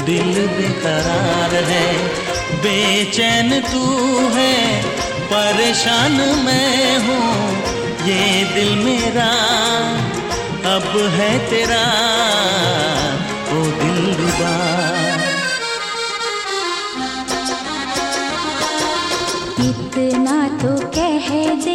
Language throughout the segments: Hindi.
दिल बेकरार है, बेचैन तू है, परेशान मैं हूँ। ये दिल मेरा अब है तेरा, ओ दिलरुबा। इतना तो कह दे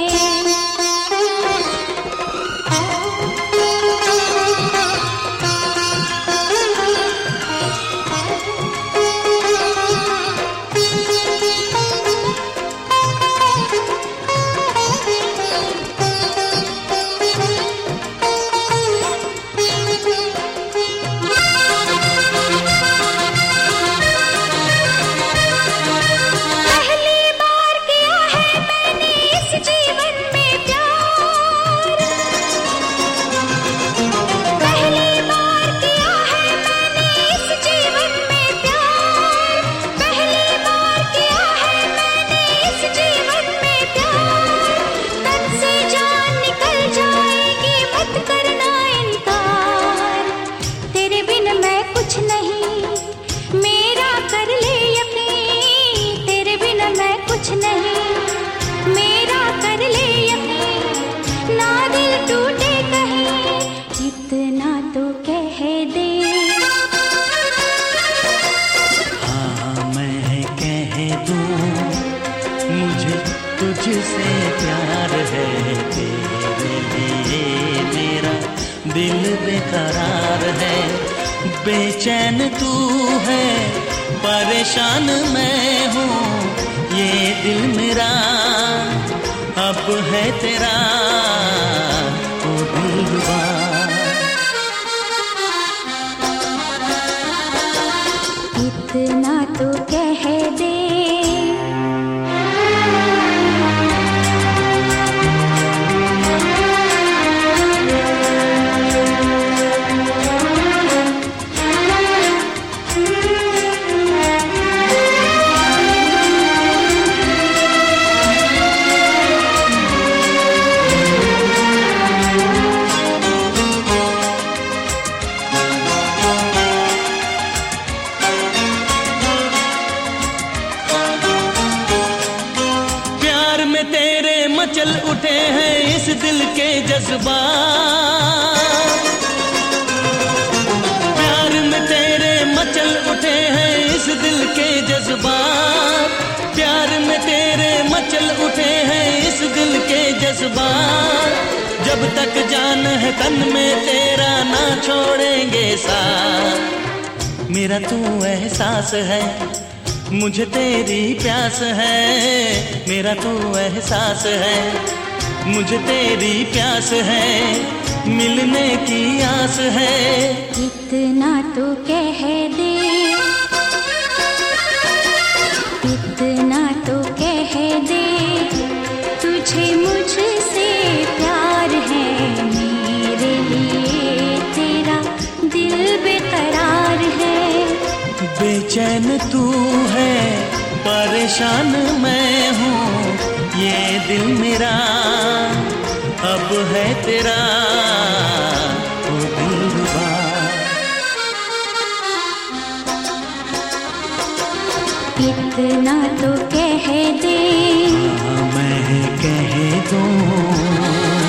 तुझसे प्यार है, तेरे लिए मेरा दिल बेकरार है, बेचैन तू है, परेशान मैं हूँ। ये दिल मेरा अब है तेरा, ओ दिलरुबा। इतना तो कह दे मचल उठे हैं इस दिल के जज्बात, प्यार में तेरे मचल उठे हैं इस दिल के जज्बात, प्यार में तेरे मचल उठे हैं इस दिल के जज्बात। जब तक जान है तन में तेरा ना छोड़ेंगे साथ, मेरा तू एहसास है, मुझे तेरी प्यास है, मेरा तू एहसास है, मुझे तेरी प्यास है, मिलने की आस है। इतना तो कह दे, इतना तो कह दे, तुझे मुझसे प्यार है, मेरे लिए तेरा दिल बेकरार है, बेचैन तू है, परेशान मैं हूँ। ये दिल मेरा अब है तेरा, ओ दिलरुबा। इतना तो कह दे, हाँ मैं कह दूँ।